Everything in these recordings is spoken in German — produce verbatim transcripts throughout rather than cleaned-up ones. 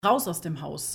Raus aus dem Haus.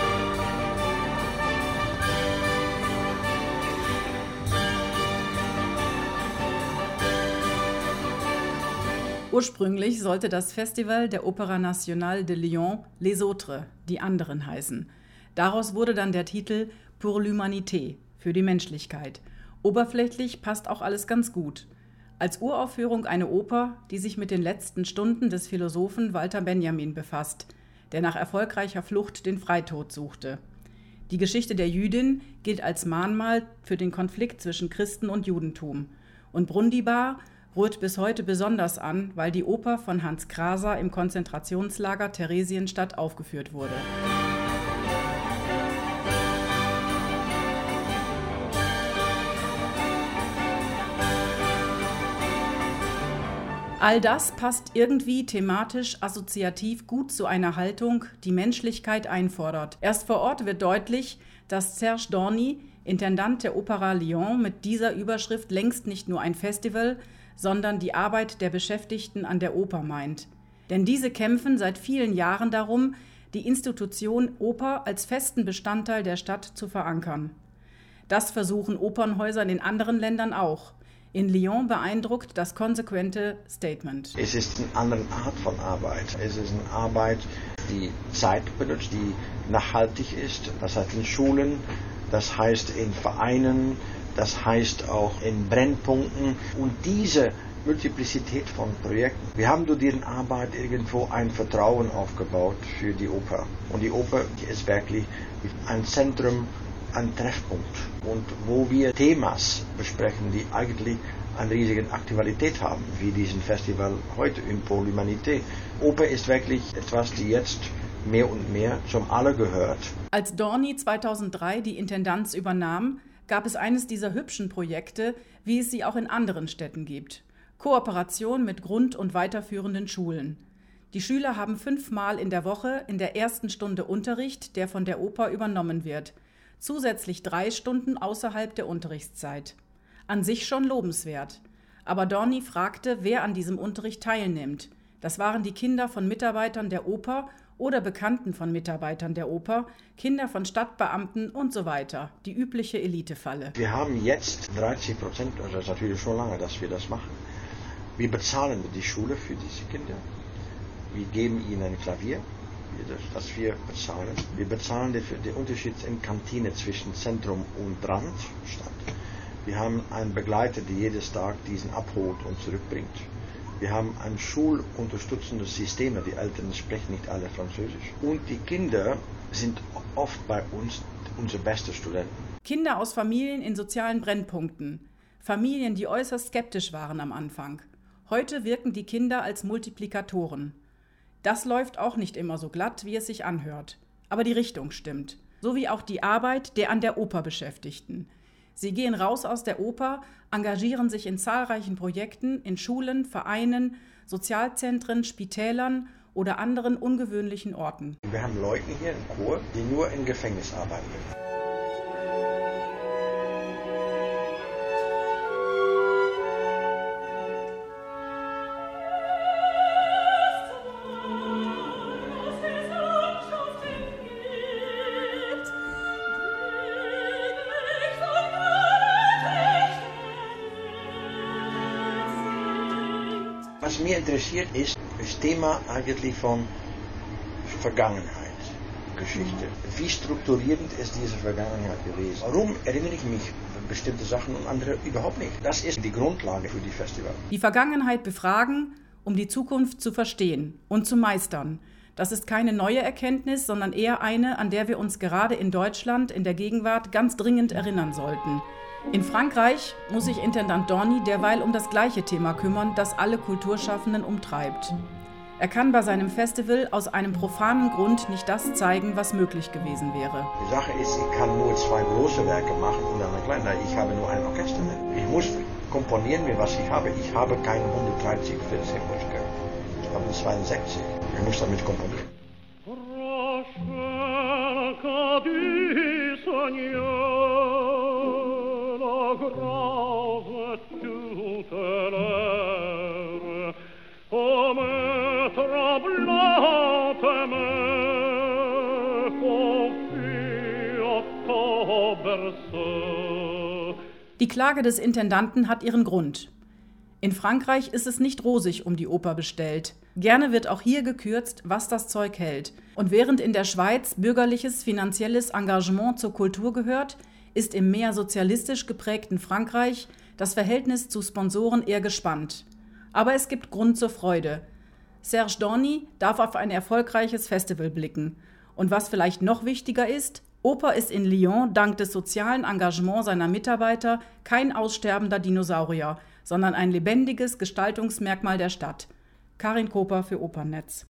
Ursprünglich sollte das Festival der Opéra Nationale de Lyon Les Autres, die anderen, heißen. Daraus wurde dann der Titel Pour l'Humanité, für die Menschlichkeit. Oberflächlich passt auch alles ganz gut. Als Uraufführung eine Oper, die sich mit den letzten Stunden des Philosophen Walter Benjamin befasst, der nach erfolgreicher Flucht den Freitod suchte. Die Geschichte der Jüdin gilt als Mahnmal für den Konflikt zwischen Christen und Judentum. Und Brundibar rührt bis heute besonders an, weil die Oper von Hans Krása im Konzentrationslager Theresienstadt aufgeführt wurde. All das passt irgendwie thematisch assoziativ gut zu einer Haltung, die Menschlichkeit einfordert. Erst vor Ort wird deutlich, dass Serge Dorny, Intendant der Opéra Lyon, mit dieser Überschrift längst nicht nur ein Festival, sondern die Arbeit der Beschäftigten an der Oper meint. Denn diese kämpfen seit vielen Jahren darum, die Institution Oper als festen Bestandteil der Stadt zu verankern. Das versuchen Opernhäuser in anderen Ländern auch. In Lyon beeindruckt das konsequente Statement. Es ist eine andere Art von Arbeit. Es ist eine Arbeit, die Zeit benutzt, die nachhaltig ist. Das heißt in Schulen, das heißt in Vereinen, das heißt auch in Brennpunkten. Und diese Multiplizität von Projekten. Wir haben durch diese Arbeit irgendwo ein Vertrauen aufgebaut für die Oper. Und die Oper ist wirklich ein Zentrum, ein Treffpunkt. Und wo wir Themas besprechen, die eigentlich eine riesige Aktualität haben, wie diesen Festival heute in Pour l'Humanité. Oper ist wirklich etwas, die jetzt mehr und mehr zum Alle gehört. Als Dorny zweitausenddrei die Intendanz übernahm, gab es eines dieser hübschen Projekte, wie es sie auch in anderen Städten gibt. Kooperation mit Grund- und weiterführenden Schulen. Die Schüler haben fünfmal in der Woche in der ersten Stunde Unterricht, der von der Oper übernommen wird. Zusätzlich drei Stunden außerhalb der Unterrichtszeit. An sich schon lobenswert. Aber Dorny fragte, wer an diesem Unterricht teilnimmt. Das waren die Kinder von Mitarbeitern der Oper oder Bekannten von Mitarbeitern der Oper, Kinder von Stadtbeamten und so weiter. Die übliche Elitefalle. Wir haben jetzt dreißig Prozent, also das ist natürlich schon lange, dass wir das machen. Wir bezahlen die Schule für diese Kinder. Wir geben ihnen ein Klavier, das wir bezahlen. Wir bezahlen den, den Unterschied in Kantine zwischen Zentrum und Randstadt. Wir haben einen Begleiter, der jedes Tag diesen abholt und zurückbringt. Wir haben ein schulunterstützendes System, die Eltern sprechen nicht alle Französisch. Und die Kinder sind oft bei uns unsere besten Studenten. Kinder aus Familien in sozialen Brennpunkten. Familien, die äußerst skeptisch waren am Anfang. Heute wirken die Kinder als Multiplikatoren. Das läuft auch nicht immer so glatt, wie es sich anhört. Aber die Richtung stimmt. So wie auch die Arbeit der an der Oper Beschäftigten. Sie gehen raus aus der Oper, engagieren sich in zahlreichen Projekten, in Schulen, Vereinen, Sozialzentren, Spitälern oder anderen ungewöhnlichen Orten. Wir haben Leute hier im Chor, die nur im Gefängnis arbeiten. Was mich interessiert ist das Thema eigentlich von Vergangenheit, Geschichte. Wie strukturierend ist diese Vergangenheit gewesen? Warum erinnere ich mich an bestimmte Sachen und andere überhaupt nicht? Das ist die Grundlage für die Festival. Die Vergangenheit befragen, um die Zukunft zu verstehen und zu meistern. Das ist keine neue Erkenntnis, sondern eher eine, an der wir uns gerade in Deutschland in der Gegenwart ganz dringend erinnern sollten. In Frankreich muss sich Intendant Dorny derweil um das gleiche Thema kümmern, das alle Kulturschaffenden umtreibt. Er kann bei seinem Festival aus einem profanen Grund nicht das zeigen, was möglich gewesen wäre. Die Sache ist, ich kann nur zwei große Werke machen und dann ein kleiner. Ich habe nur ein Orchester. Ich muss komponieren, mit was ich habe. Ich habe keine hundertdreißig, vierzig Musiker. Ich habe zweiundsechzig. Ich muss damit komponieren. Tremblante Die Klage des Intendanten hat ihren Grund. In Frankreich ist es nicht rosig um die Oper bestellt. Gerne wird auch hier gekürzt, was das Zeug hält. Und während in der Schweiz bürgerliches finanzielles Engagement zur Kultur gehört, ist im mehr sozialistisch geprägten Frankreich das Verhältnis zu Sponsoren eher gespannt. Aber es gibt Grund zur Freude. Serge Dorny darf auf ein erfolgreiches Festival blicken. Und was vielleicht noch wichtiger ist, Oper ist in Lyon dank des sozialen Engagements seiner Mitarbeiter kein aussterbender Dinosaurier, sondern ein lebendiges Gestaltungsmerkmal der Stadt. Karin Koper für Opernnetz.